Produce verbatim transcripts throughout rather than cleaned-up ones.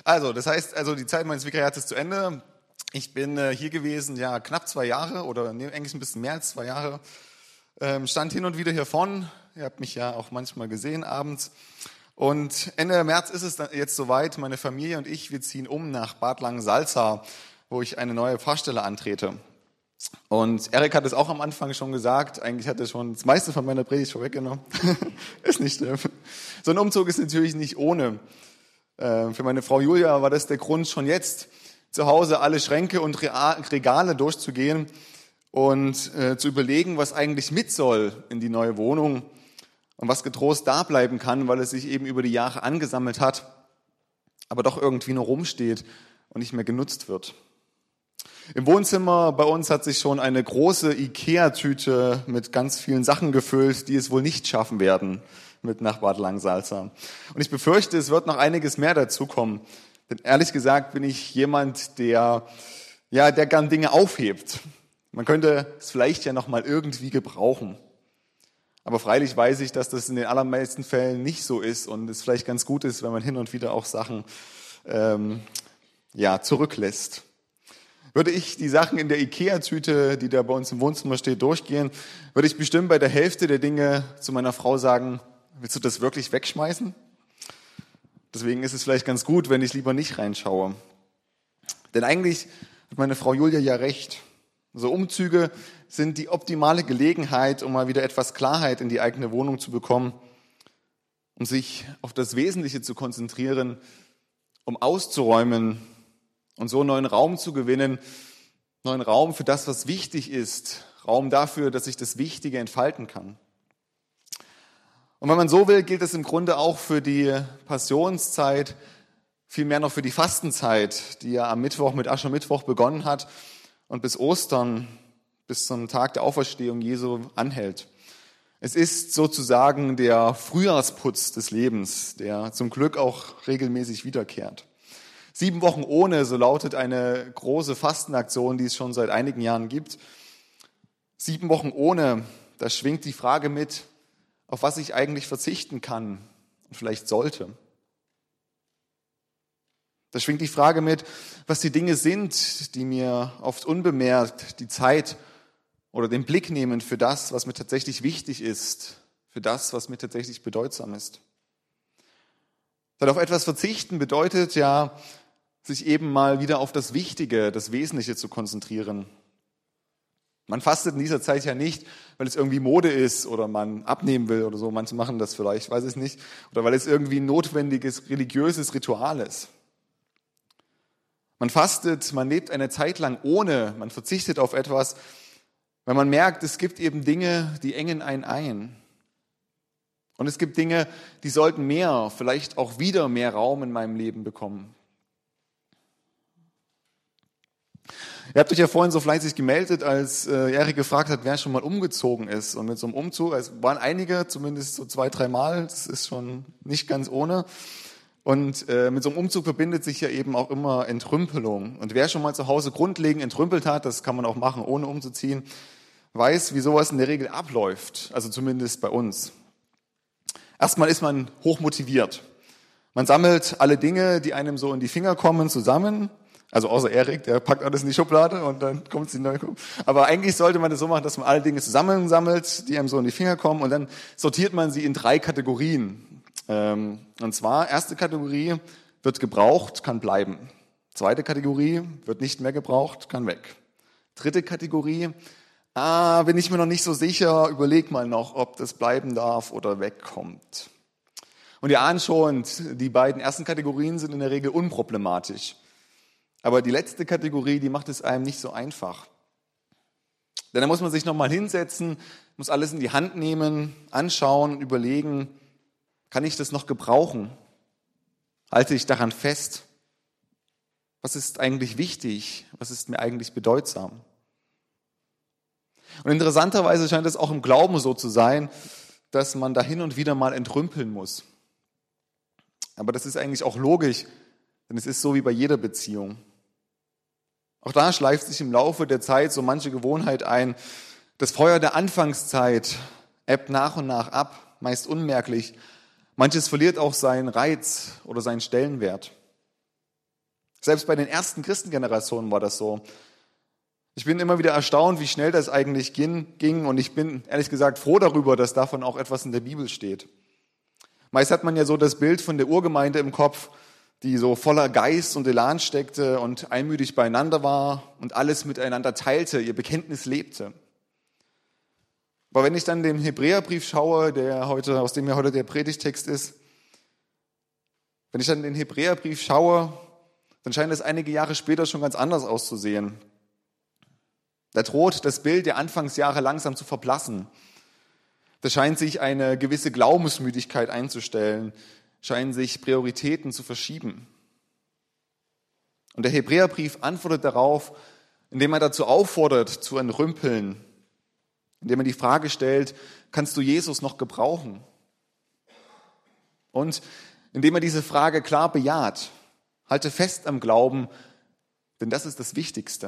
Also, das heißt, also die Zeit meines Vikariats ist zu Ende. Ich bin äh, hier gewesen, ja, knapp zwei Jahre oder nee, eigentlich ein bisschen mehr als zwei Jahre. Ähm, stand hin und wieder hier vorn. Ihr habt mich ja auch manchmal gesehen abends. Und Ende März ist es dann jetzt soweit. Meine Familie und ich, wir ziehen um nach Bad Langensalza, wo ich eine neue Pfarrstelle antrete. Und Erik hat es auch am Anfang schon gesagt. Eigentlich hat er schon das meiste von meiner Predigt vorweggenommen. Ist nicht schlimm. So ein Umzug ist natürlich nicht ohne. Äh, für meine Frau Julia war das der Grund, schon jetzt zu Hause alle Schränke und Regale durchzugehen und äh, zu überlegen, was eigentlich mit soll in die neue Wohnung und was getrost da bleiben kann, weil es sich eben über die Jahre angesammelt hat, aber doch irgendwie nur rumsteht und nicht mehr genutzt wird. Im Wohnzimmer bei uns hat sich schon eine große Ikea-Tüte mit ganz vielen Sachen gefüllt, die es wohl nicht schaffen werden mit nach Bad Langensalza. Und ich befürchte, es wird noch einiges mehr dazukommen. Denn ehrlich gesagt bin ich jemand, der, ja, der gern Dinge aufhebt. Man könnte es vielleicht ja noch mal irgendwie gebrauchen. Aber freilich weiß ich, dass das in den allermeisten Fällen nicht so ist und es vielleicht ganz gut ist, wenn man hin und wieder auch Sachen ähm, ja, zurücklässt. Würde ich die Sachen in der Ikea-Tüte, die da bei uns im Wohnzimmer steht, durchgehen, würde ich bestimmt bei der Hälfte der Dinge zu meiner Frau sagen, willst du das wirklich wegschmeißen? Deswegen ist es vielleicht ganz gut, wenn ich lieber nicht reinschaue. Denn eigentlich hat meine Frau Julia ja recht. So Umzüge sind die optimale Gelegenheit, um mal wieder etwas Klarheit in die eigene Wohnung zu bekommen, um sich auf das Wesentliche zu konzentrieren, um auszuräumen und so neuen Raum zu gewinnen, neuen Raum für das, was wichtig ist, Raum dafür, dass sich das Wichtige entfalten kann. Und wenn man so will, gilt es im Grunde auch für die Passionszeit, vielmehr noch für die Fastenzeit, die ja am Mittwoch mit Aschermittwoch begonnen hat und bis Ostern, bis zum Tag der Auferstehung Jesu anhält. Es ist sozusagen der Frühjahrsputz des Lebens, der zum Glück auch regelmäßig wiederkehrt. Sieben Wochen ohne, so lautet eine große Fastenaktion, die es schon seit einigen Jahren gibt. Sieben Wochen ohne, da schwingt die Frage mit, auf was ich eigentlich verzichten kann und vielleicht sollte. Da schwingt die Frage mit, was die Dinge sind, die mir oft unbemerkt die Zeit oder den Blick nehmen für das, was mir tatsächlich wichtig ist, für das, was mir tatsächlich bedeutsam ist. Denn auf etwas verzichten bedeutet ja, sich eben mal wieder auf das Wichtige, das Wesentliche zu konzentrieren. Man fastet in dieser Zeit ja nicht, weil es irgendwie Mode ist oder man abnehmen will oder so. Manche machen das vielleicht, weiß ich nicht. Oder weil es irgendwie ein notwendiges religiöses Ritual ist. Man fastet, man lebt eine Zeit lang ohne, man verzichtet auf etwas, weil man merkt, es gibt eben Dinge, die engen einen ein. Und es gibt Dinge, die sollten mehr, vielleicht auch wieder mehr Raum in meinem Leben bekommen. Ihr habt euch ja vorhin so fleißig gemeldet, als äh, Erik gefragt hat, wer schon mal umgezogen ist. Und mit so einem Umzug, es waren einige, zumindest so zwei, drei Mal, das ist schon nicht ganz ohne. Und äh, mit so einem Umzug verbindet sich ja eben auch immer Entrümpelung. Und wer schon mal zu Hause grundlegend entrümpelt hat, das kann man auch machen, ohne umzuziehen, weiß, wie sowas in der Regel abläuft. Also zumindest bei uns. Erstmal ist man hochmotiviert. Man sammelt alle Dinge, die einem so in die Finger kommen, zusammen. Also außer Erik, der packt alles in die Schublade und dann kommt es in die neue Schublade. Aber eigentlich sollte man das so machen, dass man alle Dinge zusammensammelt, die einem so in die Finger kommen und dann sortiert man sie in drei Kategorien. Und zwar, erste Kategorie, wird gebraucht, kann bleiben. Zweite Kategorie, wird nicht mehr gebraucht, kann weg. Dritte Kategorie, ah, bin ich mir noch nicht so sicher, überleg mal noch, ob das bleiben darf oder wegkommt. Und ihr ahnt schon, die beiden ersten Kategorien sind in der Regel unproblematisch. Aber die letzte Kategorie, die macht es einem nicht so einfach. Denn da muss man sich nochmal hinsetzen, muss alles in die Hand nehmen, anschauen, überlegen, kann ich das noch gebrauchen? Halte ich daran fest? Was ist eigentlich wichtig? Was ist mir eigentlich bedeutsam? Und interessanterweise scheint es auch im Glauben so zu sein, dass man da hin und wieder mal entrümpeln muss. Aber das ist eigentlich auch logisch, denn es ist so wie bei jeder Beziehung. Auch da schleift sich im Laufe der Zeit so manche Gewohnheit ein. Das Feuer der Anfangszeit ebbt nach und nach ab, meist unmerklich. Manches verliert auch seinen Reiz oder seinen Stellenwert. Selbst bei den ersten Christengenerationen war das so. Ich bin immer wieder erstaunt, wie schnell das eigentlich ging und ich bin ehrlich gesagt froh darüber, dass davon auch etwas in der Bibel steht. Meist hat man ja so das Bild von der Urgemeinde im Kopf, die so voller Geist und Elan steckte und einmütig beieinander war und alles miteinander teilte, ihr Bekenntnis lebte. Aber wenn ich dann den Hebräerbrief schaue, der heute, aus dem ja heute der Predigtext ist, wenn ich dann den Hebräerbrief schaue, dann scheint es einige Jahre später schon ganz anders auszusehen. Da droht das Bild der Anfangsjahre langsam zu verblassen. Da scheint sich eine gewisse Glaubensmüdigkeit einzustellen, scheinen sich Prioritäten zu verschieben. Und der Hebräerbrief antwortet darauf, indem er dazu auffordert, zu entrümpeln, indem er die Frage stellt, kannst du Jesus noch gebrauchen? Und indem er diese Frage klar bejaht, halte fest am Glauben, denn das ist das Wichtigste.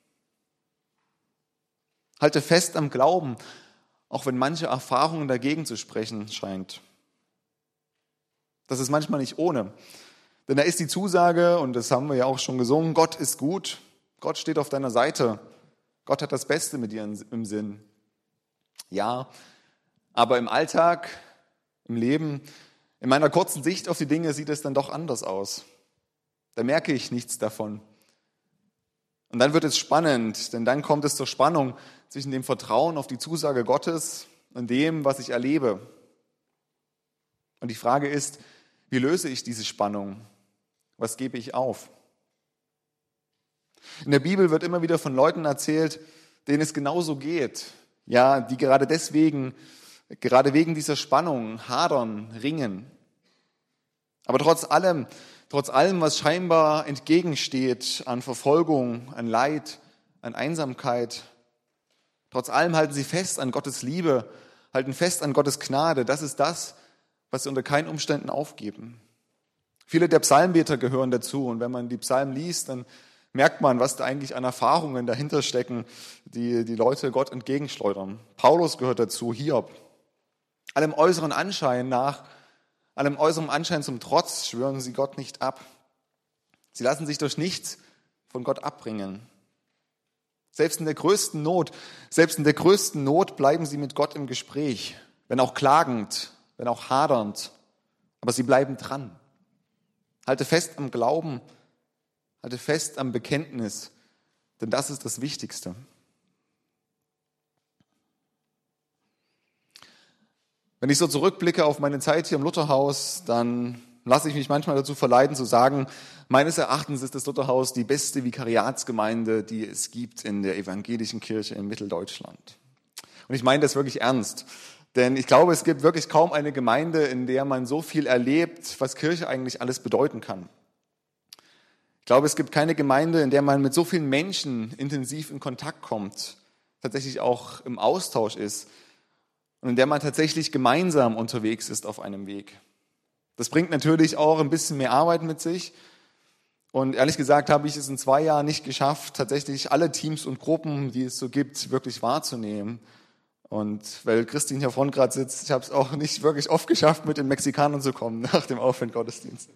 Halte fest am Glauben, auch wenn manche Erfahrungen dagegen zu sprechen scheint. Das ist manchmal nicht ohne. Denn da ist die Zusage, und das haben wir ja auch schon gesungen, Gott ist gut, Gott steht auf deiner Seite, Gott hat das Beste mit dir im Sinn. Ja, aber im Alltag, im Leben, in meiner kurzen Sicht auf die Dinge sieht es dann doch anders aus. Da merke ich nichts davon. Und dann wird es spannend, denn dann kommt es zur Spannung zwischen dem Vertrauen auf die Zusage Gottes und dem, was ich erlebe. Und die Frage ist, wie löse ich diese Spannung? Was gebe ich auf? In der Bibel wird immer wieder von Leuten erzählt, denen es genauso geht. Ja, die gerade deswegen, gerade wegen dieser Spannung hadern, ringen. Aber trotz allem, trotz allem, was scheinbar entgegensteht an Verfolgung, an Leid, an Einsamkeit, trotz allem halten sie fest an Gottes Liebe, halten fest an Gottes Gnade. Das ist das, was sie unter keinen Umständen aufgeben. Viele der Psalmbeter gehören dazu und wenn man die Psalmen liest, dann merkt man, was da eigentlich an Erfahrungen dahinter stecken, die die Leute Gott entgegenschleudern. Paulus gehört dazu, Hiob. Allem äußeren Anschein nach, allem äußeren Anschein zum Trotz schwören sie Gott nicht ab. Sie lassen sich durch nichts von Gott abbringen. Selbst in der größten Not, selbst in der größten Not bleiben sie mit Gott im Gespräch, wenn auch klagend, wenn auch hadernd, aber sie bleiben dran. Halte fest am Glauben, halte fest am Bekenntnis, denn das ist das Wichtigste. Wenn ich so zurückblicke auf meine Zeit hier im Lutherhaus, dann lasse ich mich manchmal dazu verleiten zu sagen, meines Erachtens ist das Lutherhaus die beste Vikariatsgemeinde, die es gibt in der evangelischen Kirche in Mitteldeutschland. Und ich meine das wirklich ernst. Denn ich glaube, es gibt wirklich kaum eine Gemeinde, in der man so viel erlebt, was Kirche eigentlich alles bedeuten kann. Ich glaube, es gibt keine Gemeinde, in der man mit so vielen Menschen intensiv in Kontakt kommt, tatsächlich auch im Austausch ist und in der man tatsächlich gemeinsam unterwegs ist auf einem Weg. Das bringt natürlich auch ein bisschen mehr Arbeit mit sich. Und ehrlich gesagt habe ich es in zwei Jahren nicht geschafft, tatsächlich alle Teams und Gruppen, die es so gibt, wirklich wahrzunehmen. Und weil Christine hier vorne gerade sitzt, ich habe es auch nicht wirklich oft geschafft, mit den Mexikanern zu kommen nach dem Aufwand-Gottesdienst.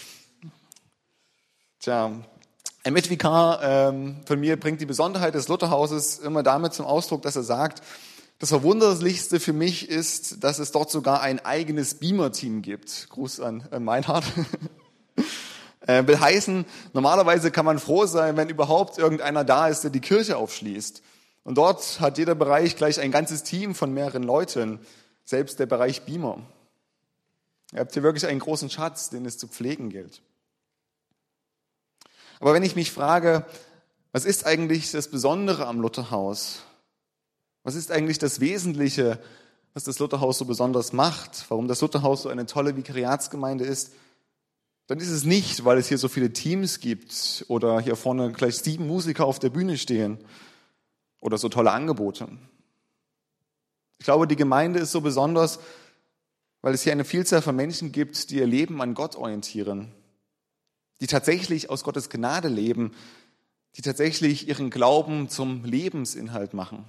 Tja, ein Mitvikar ähm, von mir bringt die Besonderheit des Lutherhauses immer damit zum Ausdruck, dass er sagt, das Verwunderlichste für mich ist, dass es dort sogar ein eigenes Beamer-Team gibt. Gruß an äh, Meinhard. äh, will heißen, normalerweise kann man froh sein, wenn überhaupt irgendeiner da ist, der die Kirche aufschließt. Und dort hat jeder Bereich gleich ein ganzes Team von mehreren Leuten, selbst der Bereich Beamer. Ihr habt hier wirklich einen großen Schatz, den es zu pflegen gilt. Aber wenn ich mich frage, was ist eigentlich das Besondere am Lutherhaus? Was ist eigentlich das Wesentliche, was das Lutherhaus so besonders macht? Warum das Lutherhaus so eine tolle Vikariatsgemeinde ist? Dann ist es nicht, weil es hier so viele Teams gibt oder hier vorne gleich sieben Musiker auf der Bühne stehen oder so tolle Angebote. Ich glaube, die Gemeinde ist so besonders, weil es hier eine Vielzahl von Menschen gibt, die ihr Leben an Gott orientieren, die tatsächlich aus Gottes Gnade leben, die tatsächlich ihren Glauben zum Lebensinhalt machen.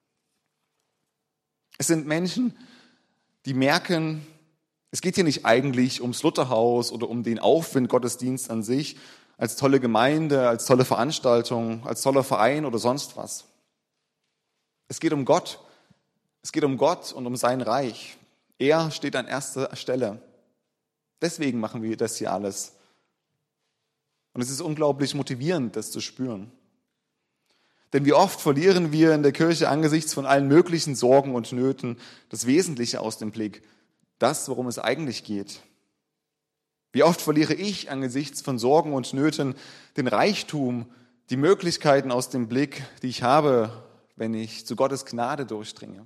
Es sind Menschen, die merken, es geht hier nicht eigentlich ums Lutherhaus oder um den Aufwind-Gottesdienst an sich, als tolle Gemeinde, als tolle Veranstaltung, als toller Verein oder sonst was. Es geht um Gott. Es geht um Gott und um sein Reich. Er steht an erster Stelle. Deswegen machen wir das hier alles. Und es ist unglaublich motivierend, das zu spüren. Denn wie oft verlieren wir in der Kirche angesichts von allen möglichen Sorgen und Nöten das Wesentliche aus dem Blick, das, worum es eigentlich geht. Wie oft verliere ich angesichts von Sorgen und Nöten den Reichtum, die Möglichkeiten aus dem Blick, die ich habe, wenn ich zu Gottes Gnade durchdringe.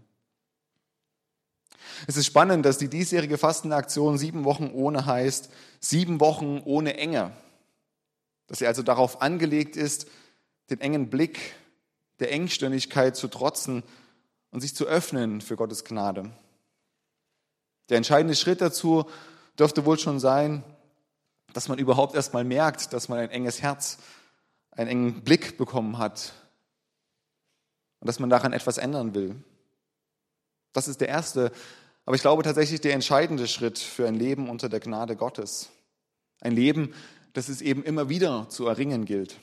Es ist spannend, dass die diesjährige Fastenaktion sieben Wochen ohne heißt, sieben Wochen ohne Enge. Dass sie also darauf angelegt ist, den engen Blick der Engstirnigkeit zu trotzen und sich zu öffnen für Gottes Gnade. Der entscheidende Schritt dazu dürfte wohl schon sein, dass man überhaupt erst mal merkt, dass man ein enges Herz, einen engen Blick bekommen hat und dass man daran etwas ändern will. Das ist der erste, aber ich glaube tatsächlich der entscheidende Schritt für ein Leben unter der Gnade Gottes. Ein Leben, das es eben immer wieder zu erringen gilt.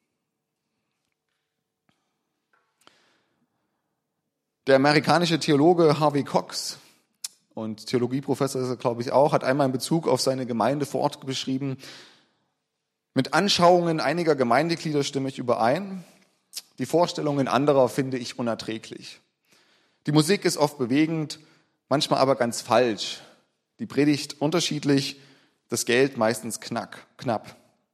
Der amerikanische Theologe Harvey Cox, und Theologieprofessor ist er, glaube ich, auch, hat einmal in Bezug auf seine Gemeinde vor Ort beschrieben: Mit Anschauungen einiger Gemeindeglieder stimme ich überein, die Vorstellungen anderer finde ich unerträglich. Die Musik ist oft bewegend, manchmal aber ganz falsch, die Predigt unterschiedlich, das Geld meistens knack, knapp.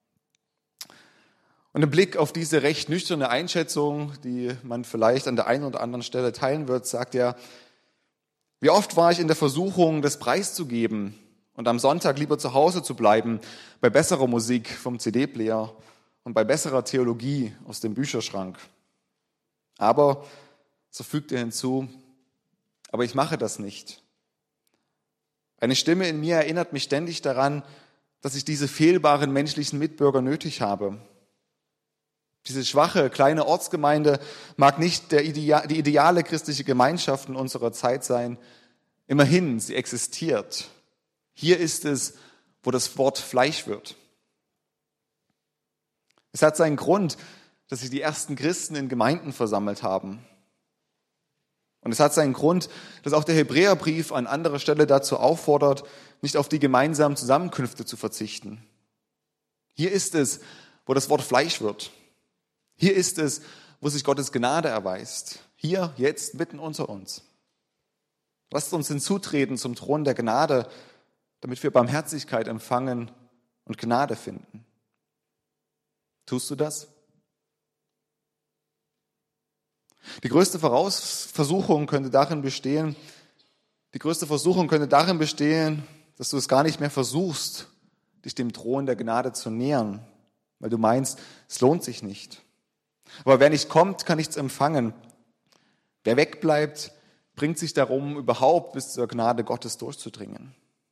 Und im Blick auf diese recht nüchterne Einschätzung, die man vielleicht an der einen oder anderen Stelle teilen wird, sagt er: Wie oft war ich in der Versuchung, das preiszugeben und am Sonntag lieber zu Hause zu bleiben, bei besserer Musik vom C D-Player und bei besserer Theologie aus dem Bücherschrank. Aber, so fügt er hinzu, aber ich mache das nicht. Eine Stimme in mir erinnert mich ständig daran, dass ich diese fehlbaren menschlichen Mitbürger nötig habe. Diese schwache, kleine Ortsgemeinde mag nicht der Idea- die ideale christliche Gemeinschaft in unserer Zeit sein. Immerhin, sie existiert. Hier ist es, wo das Wort Fleisch wird. Es hat seinen Grund, dass sich die ersten Christen in Gemeinden versammelt haben. Und es hat seinen Grund, dass auch der Hebräerbrief an anderer Stelle dazu auffordert, nicht auf die gemeinsamen Zusammenkünfte zu verzichten. Hier ist es, wo das Wort Fleisch wird. Hier ist es, wo sich Gottes Gnade erweist. Hier, jetzt, mitten unter uns. Lasst uns hinzutreten zum Thron der Gnade, damit wir Barmherzigkeit empfangen und Gnade finden. Tust du das? Die größte Voraus- Versuchung könnte darin bestehen, die größte Versuchung könnte darin bestehen, dass du es gar nicht mehr versuchst, dich dem Thron der Gnade zu nähern, weil du meinst, es lohnt sich nicht. Aber wer nicht kommt, kann nichts empfangen. Wer wegbleibt, bringt sich darum, überhaupt bis zur Gnade Gottes durchzudringen.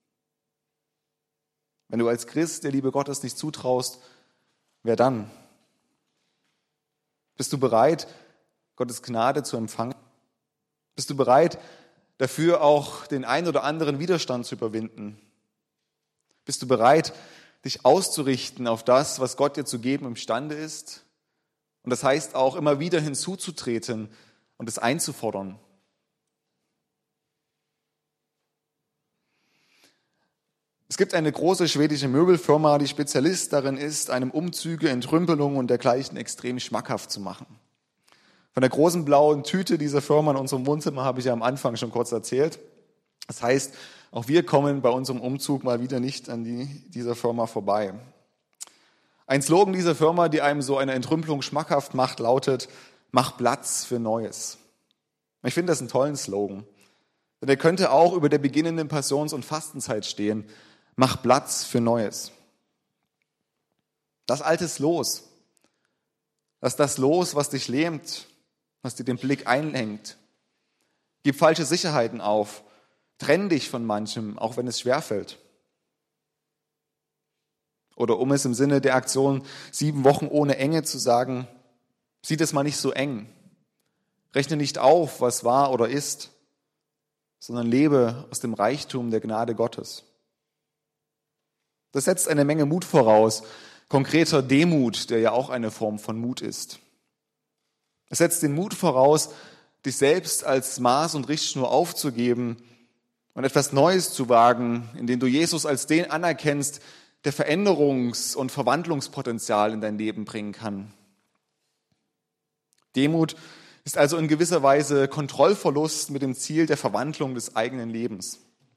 Wenn du als Christ der Liebe Gottes nicht zutraust, wer dann? Bist du bereit, Gottes Gnade zu empfangen? Bist du bereit, dafür auch den ein oder anderen Widerstand zu überwinden? Bist du bereit, dich auszurichten auf das, was Gott dir zu geben imstande ist? Und das heißt auch, immer wieder hinzuzutreten und es einzufordern. Es gibt eine große schwedische Möbelfirma, die Spezialist darin ist, einem Umzüge, Entrümpelungen und dergleichen extrem schmackhaft zu machen. Von der großen blauen Tüte dieser Firma in unserem Wohnzimmer habe ich ja am Anfang schon kurz erzählt. Das heißt, auch wir kommen bei unserem Umzug mal wieder nicht an die, dieser Firma vorbei. Ein Slogan dieser Firma, die einem so eine Entrümpelung schmackhaft macht, lautet: Mach Platz für Neues. Ich finde das einen tollen Slogan. Denn der könnte auch über der beginnenden Passions- und Fastenzeit stehen. Mach Platz für Neues. Lass Altes los. Lass das los, was dich lähmt, was dir den Blick einengt. Gib falsche Sicherheiten auf. Trenn dich von manchem, auch wenn es schwerfällt. Oder um es im Sinne der Aktion sieben Wochen ohne Enge zu sagen: Sieh das mal nicht so eng. Rechne nicht auf, was war oder ist, sondern lebe aus dem Reichtum der Gnade Gottes. Das setzt eine Menge Mut voraus, konkreter Demut, der ja auch eine Form von Mut ist. Es setzt den Mut voraus, dich selbst als Maß und Richtschnur aufzugeben und etwas Neues zu wagen, indem du Jesus als den anerkennst, der Veränderungs- und Verwandlungspotenzial in dein Leben bringen kann. Demut ist also in gewisser Weise Kontrollverlust mit dem Ziel der Verwandlung des eigenen Lebens.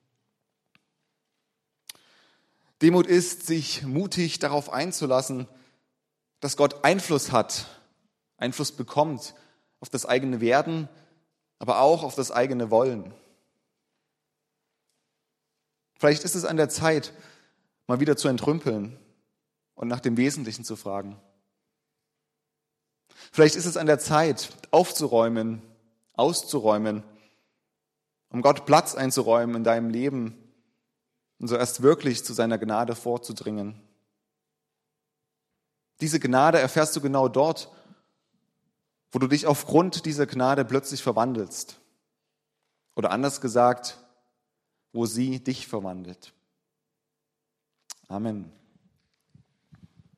Demut ist, sich mutig darauf einzulassen, dass Gott Einfluss hat, Einfluss bekommt auf das eigene Werden, aber auch auf das eigene Wollen. Vielleicht ist es an der Zeit, mal wieder zu entrümpeln und nach dem Wesentlichen zu fragen. Vielleicht ist es an der Zeit, aufzuräumen, auszuräumen, um Gott Platz einzuräumen in deinem Leben und so erst wirklich zu seiner Gnade vorzudringen. Diese Gnade erfährst du genau dort, wo du dich aufgrund dieser Gnade plötzlich verwandelst. Oder anders gesagt, wo sie dich verwandelt. Amen.